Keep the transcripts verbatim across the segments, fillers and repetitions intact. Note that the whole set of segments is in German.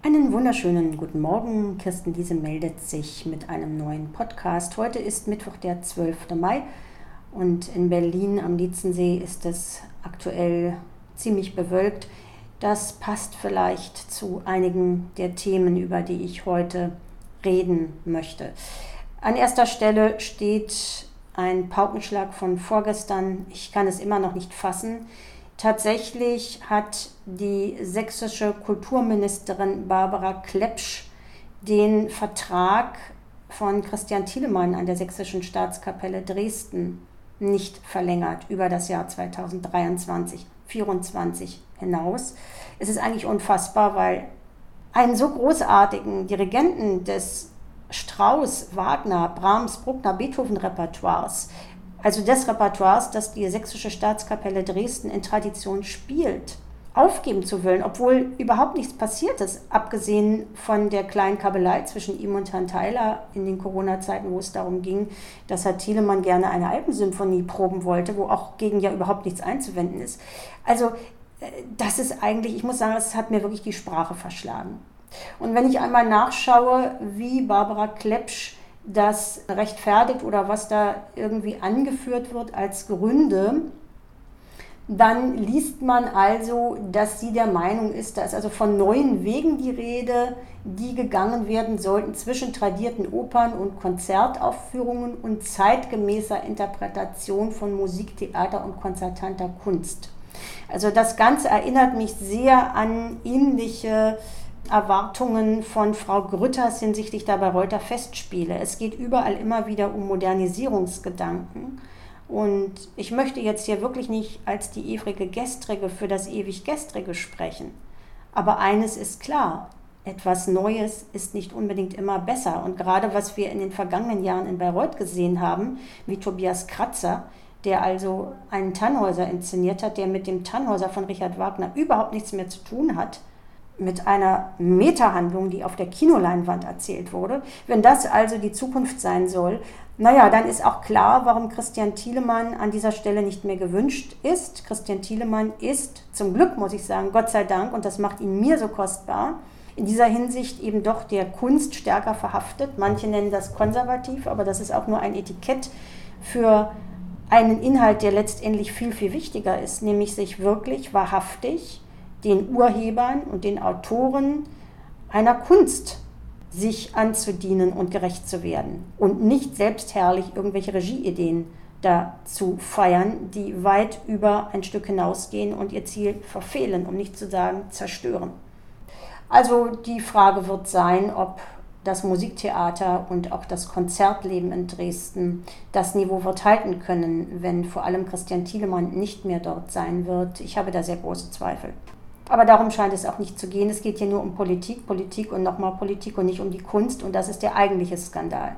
Einen wunderschönen guten Morgen. Kirsten Liese meldet sich mit einem neuen Podcast. Heute ist Mittwoch, der zwölfte Mai und in Berlin am Lietzensee ist es aktuell ziemlich bewölkt. Das passt vielleicht zu einigen der Themen, über die ich heute reden möchte. An erster Stelle steht ein Paukenschlag von vorgestern. Ich kann es immer noch nicht fassen. Tatsächlich hat die sächsische Kulturministerin Barbara Klepsch den Vertrag von Christian Thielemann an der Sächsischen Staatskapelle Dresden nicht verlängert über das Jahr zweitausenddreiundzwanzig vierundzwanzig hinaus. Es ist eigentlich unfassbar, weil einen so großartigen Dirigenten des Strauss, Wagner, Brahms, Bruckner, Beethoven-Repertoires, also des Repertoires, das die Sächsische Staatskapelle Dresden in Tradition spielt, aufgeben zu wollen, obwohl überhaupt nichts passiert ist, abgesehen von der kleinen Kabelei zwischen ihm und Herrn Theiler in den Corona-Zeiten, wo es darum ging, dass Herr Thielemann gerne eine Alpensymphonie proben wollte, wo auch gegen ja überhaupt nichts einzuwenden ist. Also das ist eigentlich, ich muss sagen, es hat mir wirklich die Sprache verschlagen. Und wenn ich einmal nachschaue, wie Barbara Klepsch das rechtfertigt oder was da irgendwie angeführt wird als Gründe, dann liest man also, dass sie der Meinung ist, da ist also von neuen Wegen die Rede, die gegangen werden sollten zwischen tradierten Opern- und Konzertaufführungen und zeitgemäßer Interpretation von Musik, Theater und konzertanter Kunst. Also das Ganze erinnert mich sehr an ähnliche Erwartungen von Frau Grütters hinsichtlich der Bayreuther Festspiele. Es geht überall immer wieder um Modernisierungsgedanken. Und ich möchte jetzt hier wirklich nicht als die ewige Gestrige für das ewig Gestrige sprechen. Aber eines ist klar, etwas Neues ist nicht unbedingt immer besser. Und gerade was wir in den vergangenen Jahren in Bayreuth gesehen haben, wie Tobias Kratzer, der also einen Tannhäuser inszeniert hat, der mit dem Tannhäuser von Richard Wagner überhaupt nichts mehr zu tun hat, mit einer Metahandlung, die auf der Kinoleinwand erzählt wurde. Wenn das also die Zukunft sein soll, naja, dann ist auch klar, warum Christian Thielemann an dieser Stelle nicht mehr gewünscht ist. Christian Thielemann ist, zum Glück muss ich sagen, Gott sei Dank, und das macht ihn mir so kostbar, in dieser Hinsicht eben doch der Kunst stärker verhaftet. Manche nennen das konservativ, aber das ist auch nur ein Etikett für einen Inhalt, der letztendlich viel, viel wichtiger ist, nämlich sich wirklich wahrhaftig den Urhebern und den Autoren einer Kunst sich anzudienen und gerecht zu werden und nicht selbstherrlich irgendwelche Regieideen da zu feiern, die weit über ein Stück hinausgehen und ihr Ziel verfehlen, um nicht zu sagen zerstören. Also die Frage wird sein, ob das Musiktheater und auch das Konzertleben in Dresden das Niveau wird halten können, wenn vor allem Christian Thielemann nicht mehr dort sein wird. Ich habe da sehr große Zweifel. Aber darum scheint es auch nicht zu gehen. Es geht hier nur um Politik, Politik und nochmal Politik und nicht um die Kunst. Und das ist der eigentliche Skandal.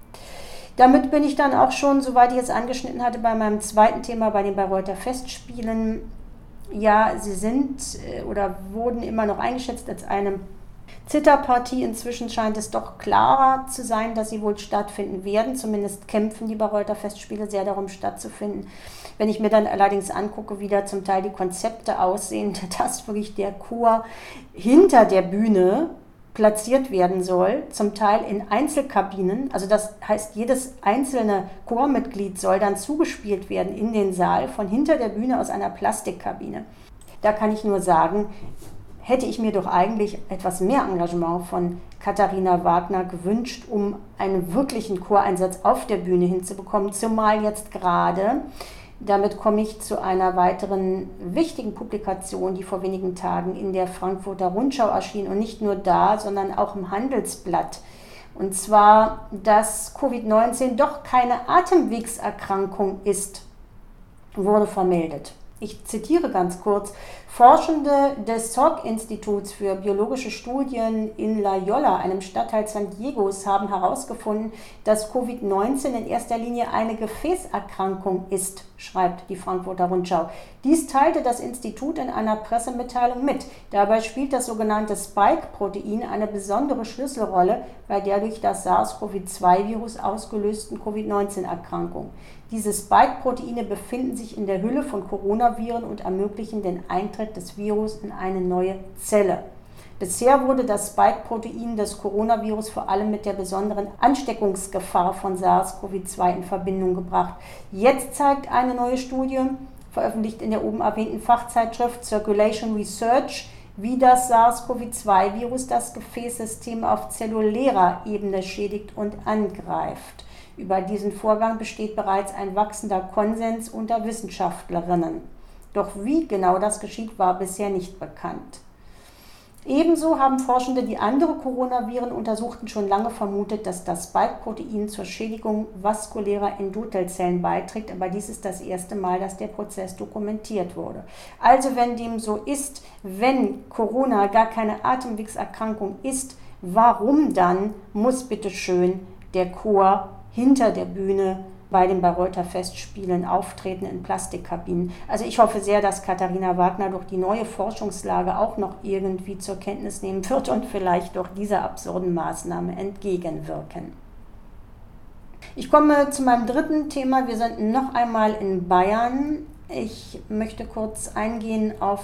Damit bin ich dann auch schon, soweit ich es angeschnitten hatte, bei meinem zweiten Thema, bei den Bayreuther Festspielen. Ja, sie sind oder wurden immer noch eingeschätzt als eine Zitterpartie. Inzwischen scheint es doch klarer zu sein, dass sie wohl stattfinden werden. Zumindest kämpfen die Bayreuther Festspiele sehr darum, stattzufinden. Wenn ich mir dann allerdings angucke, wie da zum Teil die Konzepte aussehen, dass wirklich der Chor hinter der Bühne platziert werden soll, zum Teil in Einzelkabinen. Also das heißt, jedes einzelne Chormitglied soll dann zugespielt werden in den Saal von hinter der Bühne aus einer Plastikkabine. Da kann ich nur sagen, hätte ich mir doch eigentlich etwas mehr Engagement von Katharina Wagner gewünscht, um einen wirklichen Choreinsatz auf der Bühne hinzubekommen, zumal jetzt gerade, damit komme ich zu einer weiteren wichtigen Publikation, die vor wenigen Tagen in der Frankfurter Rundschau erschien und nicht nur da, sondern auch im Handelsblatt. Und zwar, dass Covid neunzehn doch keine Atemwegserkrankung ist, wurde vermeldet. Ich zitiere ganz kurz. Forschende des Salk-Instituts für biologische Studien in La Jolla, einem Stadtteil San Diegos, haben herausgefunden, dass Covid neunzehn in erster Linie eine Gefäßerkrankung ist, schreibt die Frankfurter Rundschau. Dies teilte das Institut in einer Pressemitteilung mit. Dabei spielt das sogenannte Spike-Protein eine besondere Schlüsselrolle bei der durch das SARS-CoV zwei Virus ausgelösten Covid neunzehn Erkrankung. Diese Spike-Proteine befinden sich in der Hülle von Coronaviren und ermöglichen den Eintritt des Virus in eine neue Zelle. Bisher wurde das Spike-Protein des Coronavirus vor allem mit der besonderen Ansteckungsgefahr von SARS-CoV zwei in Verbindung gebracht. Jetzt zeigt eine neue Studie, veröffentlicht in der oben erwähnten Fachzeitschrift Circulation Research, wie das SARS-CoV zwei Virus das Gefäßsystem auf zellulärer Ebene schädigt und angreift. Über diesen Vorgang besteht bereits ein wachsender Konsens unter Wissenschaftlerinnen. Doch wie genau das geschieht, war bisher nicht bekannt. Ebenso haben Forschende, die andere Coronaviren untersuchten, schon lange vermutet, dass das Spike-Protein zur Schädigung vaskulärer Endothelzellen beiträgt, aber dies ist das erste Mal, dass der Prozess dokumentiert wurde. Also wenn dem so ist, wenn Corona gar keine Atemwegserkrankung ist, warum dann muss bitte schön der Chor hinter der Bühne bei den Bayreuther Festspielen auftreten in Plastikkabinen? Also ich hoffe sehr, dass Katharina Wagner durch die neue Forschungslage auch noch irgendwie zur Kenntnis nehmen wird und vielleicht doch dieser absurden Maßnahme entgegenwirken. Ich komme zu meinem dritten Thema. Wir sind noch einmal in Bayern. Ich möchte kurz eingehen auf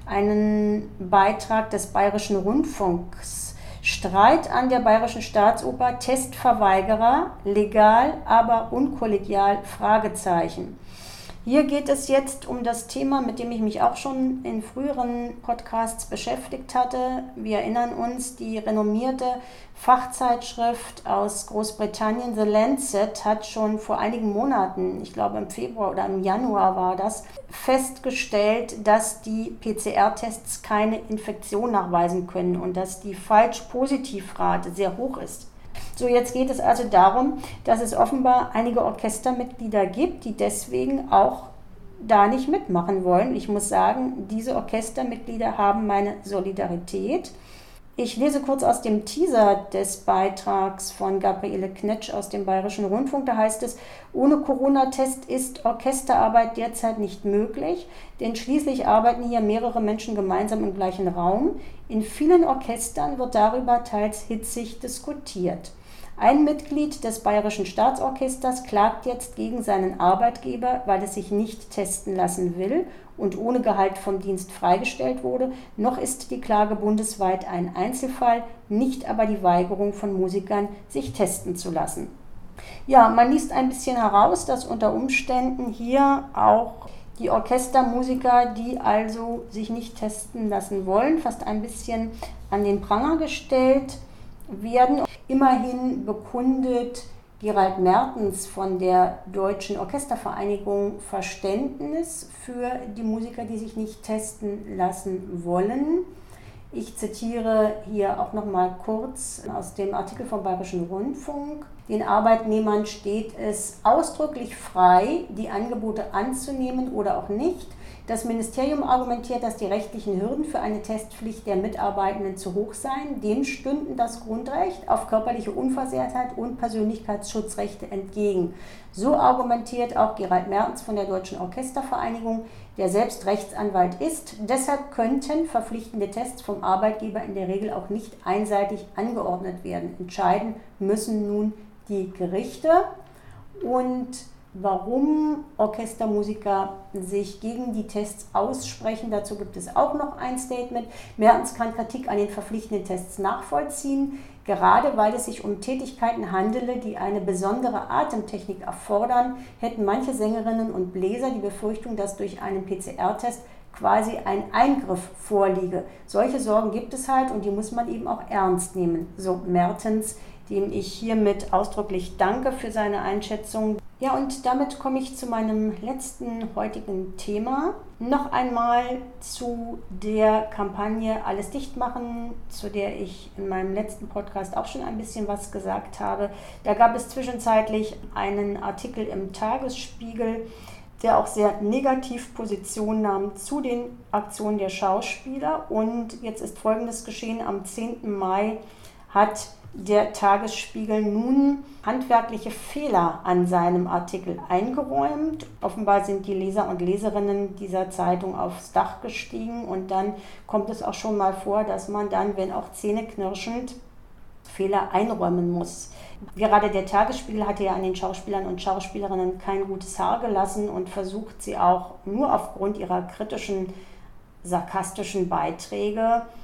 einen Beitrag des Bayerischen Rundfunks. Streit an der Bayerischen Staatsoper, Testverweigerer, legal, aber unkollegial, Fragezeichen. Hier geht es jetzt um das Thema, mit dem ich mich auch schon in früheren Podcasts beschäftigt hatte. Wir erinnern uns, die renommierte Fachzeitschrift aus Großbritannien, The Lancet, hat schon vor einigen Monaten, ich glaube im Februar oder im Januar war das, festgestellt, dass die P C R-Tests keine Infektion nachweisen können und dass die Falsch-Positiv-Rate sehr hoch ist. So, jetzt geht es also darum, dass es offenbar einige Orchestermitglieder gibt, die deswegen auch da nicht mitmachen wollen. Ich muss sagen, diese Orchestermitglieder haben meine Solidarität. Ich lese kurz aus dem Teaser des Beitrags von Gabriele Knetsch aus dem Bayerischen Rundfunk. Da heißt es: Ohne Corona-Test ist Orchesterarbeit derzeit nicht möglich, denn schließlich arbeiten hier mehrere Menschen gemeinsam im gleichen Raum. In vielen Orchestern wird darüber teils hitzig diskutiert. Ein Mitglied des Bayerischen Staatsorchesters klagt jetzt gegen seinen Arbeitgeber, weil es sich nicht testen lassen will und ohne Gehalt vom Dienst freigestellt wurde. Noch ist die Klage bundesweit ein Einzelfall, nicht aber die Weigerung von Musikern, sich testen zu lassen. Ja, man liest ein bisschen heraus, dass unter Umständen hier auch die Orchestermusiker, die also sich nicht testen lassen wollen, fast ein bisschen an den Pranger gestellt werden. Immerhin bekundet Gerald Mertens von der Deutschen Orchestervereinigung Verständnis für die Musiker, die sich nicht testen lassen wollen. Ich zitiere hier auch noch mal kurz aus dem Artikel vom Bayerischen Rundfunk. Den Arbeitnehmern steht es ausdrücklich frei, die Angebote anzunehmen oder auch nicht. Das Ministerium argumentiert, dass die rechtlichen Hürden für eine Testpflicht der Mitarbeitenden zu hoch seien. Dem stünden das Grundrecht auf körperliche Unversehrtheit und Persönlichkeitsschutzrechte entgegen. So argumentiert auch Gerald Mertens von der Deutschen Orchestervereinigung, der selbst Rechtsanwalt ist. Deshalb könnten verpflichtende Tests vom Arbeitgeber in der Regel auch nicht einseitig angeordnet werden. Entscheiden müssen nun die Gerichte. Und warum Orchestermusiker sich gegen die Tests aussprechen, dazu gibt es auch noch ein Statement. Mertens kann Kritik an den verpflichtenden Tests nachvollziehen, gerade weil es sich um Tätigkeiten handele, die eine besondere Atemtechnik erfordern, hätten manche Sängerinnen und Bläser die Befürchtung, dass durch einen P C R-Test quasi ein Eingriff vorliege. Solche Sorgen gibt es halt und die muss man eben auch ernst nehmen, so Mertens, dem ich hiermit ausdrücklich danke für seine Einschätzung. Ja, und damit komme ich zu meinem letzten heutigen Thema. Noch einmal zu der Kampagne Alles dicht machen, zu der ich in meinem letzten Podcast auch schon ein bisschen was gesagt habe. Da gab es zwischenzeitlich einen Artikel im Tagesspiegel, der auch sehr negativ Position nahm zu den Aktionen der Schauspieler. Und jetzt ist Folgendes geschehen: Am zehnten Mai hat der Tagesspiegel nun handwerkliche Fehler an seinem Artikel eingeräumt. Offenbar sind die Leser und Leserinnen dieser Zeitung aufs Dach gestiegen und dann kommt es auch schon mal vor, dass man dann, wenn auch zähneknirschend, Fehler einräumen muss. Gerade der Tagesspiegel hatte ja an den Schauspielern und Schauspielerinnen kein gutes Haar gelassen und versucht sie auch nur aufgrund ihrer kritischen, sarkastischen Beiträge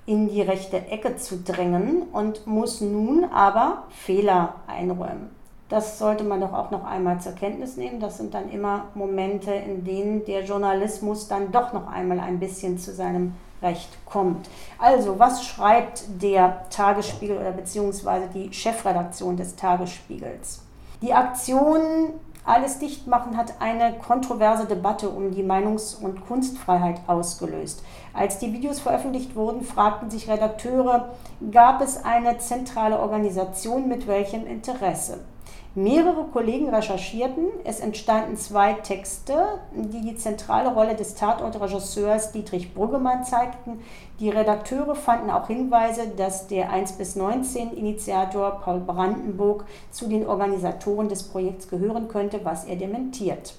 in die rechte Ecke zu drängen und muss nun aber Fehler einräumen. Das sollte man doch auch noch einmal zur Kenntnis nehmen. Das sind dann immer Momente, in denen der Journalismus dann doch noch einmal ein bisschen zu seinem Recht kommt. Also, was schreibt der Tagesspiegel oder beziehungsweise die Chefredaktion des Tagesspiegels? Die Aktion Alles dicht machen hat eine kontroverse Debatte um die Meinungs- und Kunstfreiheit ausgelöst. Als die Videos veröffentlicht wurden, fragten sich Redakteure, gab es eine zentrale Organisation mit welchem Interesse? Mehrere Kollegen recherchierten, es entstanden zwei Texte, die die zentrale Rolle des Tatortregisseurs Dietrich Brüggemann zeigten. Die Redakteure fanden auch Hinweise, dass der eins bis neunzehn Initiator Paul Brandenburg zu den Organisatoren des Projekts gehören könnte, was er dementiert.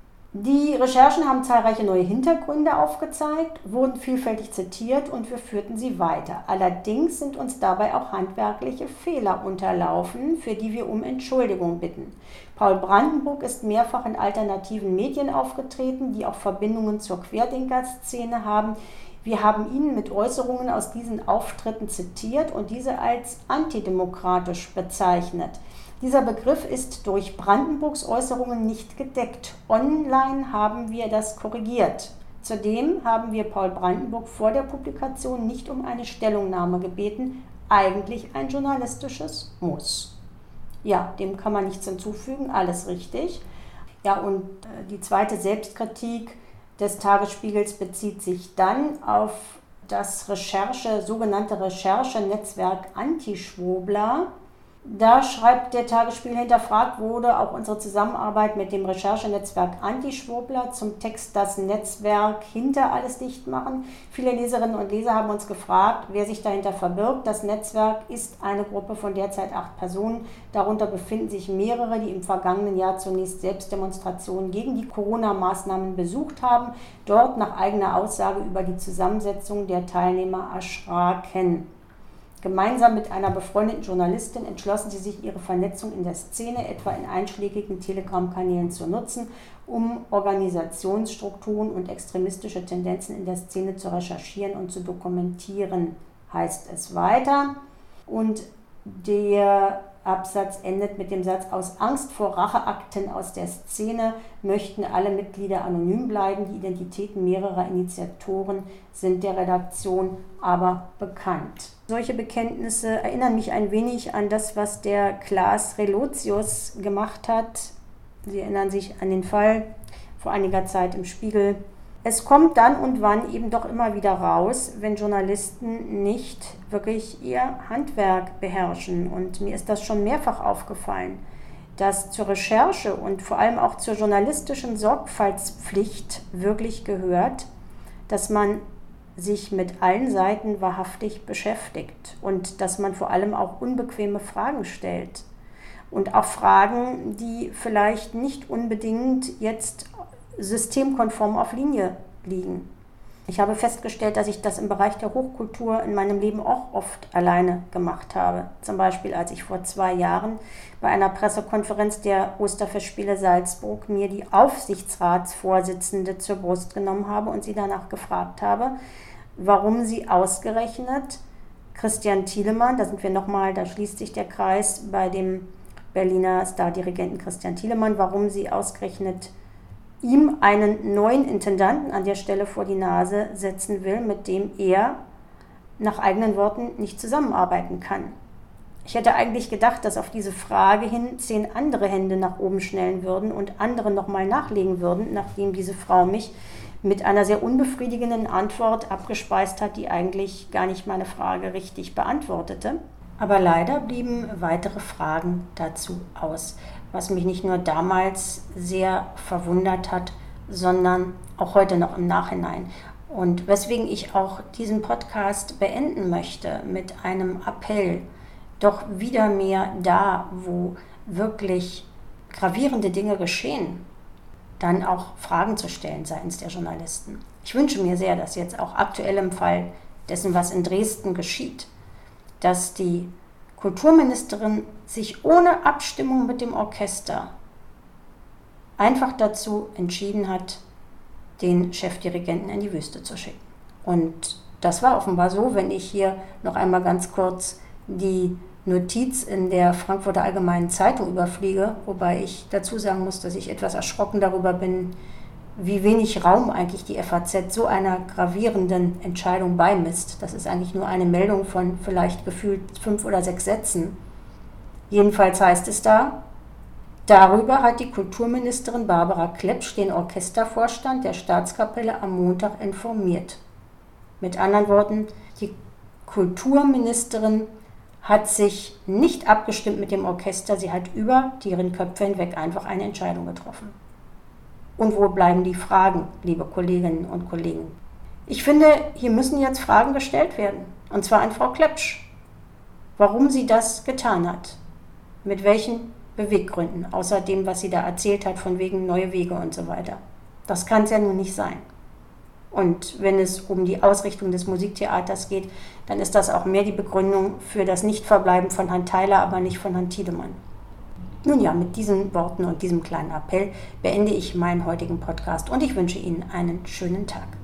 Die Recherchen haben zahlreiche neue Hintergründe aufgezeigt, wurden vielfältig zitiert und wir führten sie weiter. Allerdings sind uns dabei auch handwerkliche Fehler unterlaufen, für die wir um Entschuldigung bitten. Paul Brandenburg ist mehrfach in alternativen Medien aufgetreten, die auch Verbindungen zur Querdenker-Szene haben. Wir haben ihn mit Äußerungen aus diesen Auftritten zitiert und diese als antidemokratisch bezeichnet. Dieser Begriff ist durch Brandenburgs Äußerungen nicht gedeckt. Online haben wir das korrigiert. Zudem haben wir Paul Brandenburg vor der Publikation nicht um eine Stellungnahme gebeten, eigentlich ein journalistisches Muss. Ja, dem kann man nichts hinzufügen, alles richtig. Ja, und die zweite Selbstkritik des Tagesspiegels bezieht sich dann auf das Recherche, sogenannte Recherchenetzwerk Antischwurbler. Da schreibt der Tagesspiegel, hinterfragt wurde auch unsere Zusammenarbeit mit dem Recherchenetzwerk Antischwurbler zum Text Das Netzwerk hinter Alles dicht machen. Viele Leserinnen und Leser haben uns gefragt, wer sich dahinter verbirgt. Das Netzwerk ist eine Gruppe von derzeit acht Personen. Darunter befinden sich mehrere, die im vergangenen Jahr zunächst Selbstdemonstrationen gegen die Corona-Maßnahmen besucht haben, dort nach eigener Aussage über die Zusammensetzung der Teilnehmer erschraken. Gemeinsam mit einer befreundeten Journalistin entschlossen sie sich, ihre Vernetzung in der Szene, etwa in einschlägigen Telegram-Kanälen zu nutzen, um Organisationsstrukturen und extremistische Tendenzen in der Szene zu recherchieren und zu dokumentieren, heißt es weiter. Und der Absatz endet mit dem Satz, aus Angst vor Racheakten aus der Szene möchten alle Mitglieder anonym bleiben. Die Identitäten mehrerer Initiatoren sind der Redaktion aber bekannt. Solche Bekenntnisse erinnern mich ein wenig an das, was der Klaas Relotius gemacht hat. Sie erinnern sich an den Fall vor einiger Zeit im Spiegel. Es kommt dann und wann eben doch immer wieder raus, wenn Journalisten nicht wirklich ihr Handwerk beherrschen. Und mir ist das schon mehrfach aufgefallen, dass zur Recherche und vor allem auch zur journalistischen Sorgfaltspflicht wirklich gehört, dass man sich mit allen Seiten wahrhaftig beschäftigt und dass man vor allem auch unbequeme Fragen stellt. Und auch Fragen, die vielleicht nicht unbedingt jetzt systemkonform auf Linie liegen. Ich habe festgestellt, dass ich das im Bereich der Hochkultur in meinem Leben auch oft alleine gemacht habe. Zum Beispiel, als ich vor zwei Jahren bei einer Pressekonferenz der Osterfestspiele Salzburg mir die Aufsichtsratsvorsitzende zur Brust genommen habe und sie danach gefragt habe, warum sie ausgerechnet Christian Thielemann, da sind wir nochmal, da schließt sich der Kreis bei dem Berliner Stardirigenten Christian Thielemann, warum sie ausgerechnet ihm einen neuen Intendanten an der Stelle vor die Nase setzen will, mit dem er nach eigenen Worten nicht zusammenarbeiten kann. Ich hätte eigentlich gedacht, dass auf diese Frage hin zehn andere Hände nach oben schnellen würden und andere nochmal nachlegen würden, nachdem diese Frau mich mit einer sehr unbefriedigenden Antwort abgespeist hat, die eigentlich gar nicht meine Frage richtig beantwortete. Aber leider blieben weitere Fragen dazu aus, was mich nicht nur damals sehr verwundert hat, sondern auch heute noch im Nachhinein. Und weswegen ich auch diesen Podcast beenden möchte mit einem Appell, doch wieder mehr da, wo wirklich gravierende Dinge geschehen, dann auch Fragen zu stellen seitens der Journalisten. Ich wünsche mir sehr, dass jetzt auch aktuell im Fall dessen, was in Dresden geschieht, dass die Kulturministerin sich ohne Abstimmung mit dem Orchester einfach dazu entschieden hat, den Chefdirigenten in die Wüste zu schicken. Und das war offenbar so, wenn ich hier noch einmal ganz kurz die Notiz in der Frankfurter Allgemeinen Zeitung überfliege, wobei ich dazu sagen muss, dass ich etwas erschrocken darüber bin, wie wenig Raum eigentlich die F A Z so einer gravierenden Entscheidung beimisst. Das ist eigentlich nur eine Meldung von vielleicht gefühlt fünf oder sechs Sätzen. Jedenfalls heißt es da, darüber hat die Kulturministerin Barbara Klepsch den Orchestervorstand der Staatskapelle am Montag informiert. Mit anderen Worten, die Kulturministerin hat sich nicht abgestimmt mit dem Orchester, sie hat über deren Köpfe hinweg einfach eine Entscheidung getroffen. Und wo bleiben die Fragen, liebe Kolleginnen und Kollegen? Ich finde, hier müssen jetzt Fragen gestellt werden, und zwar an Frau Klepsch, warum sie das getan hat, mit welchen Beweggründen, außer dem, was sie da erzählt hat, von wegen neue Wege und so weiter. Das kann es ja nun nicht sein. Und wenn es um die Ausrichtung des Musiktheaters geht, dann ist das auch mehr die Begründung für das Nichtverbleiben von Herrn Theiler, aber nicht von Herrn Tiedemann. Nun ja, mit diesen Worten und diesem kleinen Appell beende ich meinen heutigen Podcast und ich wünsche Ihnen einen schönen Tag.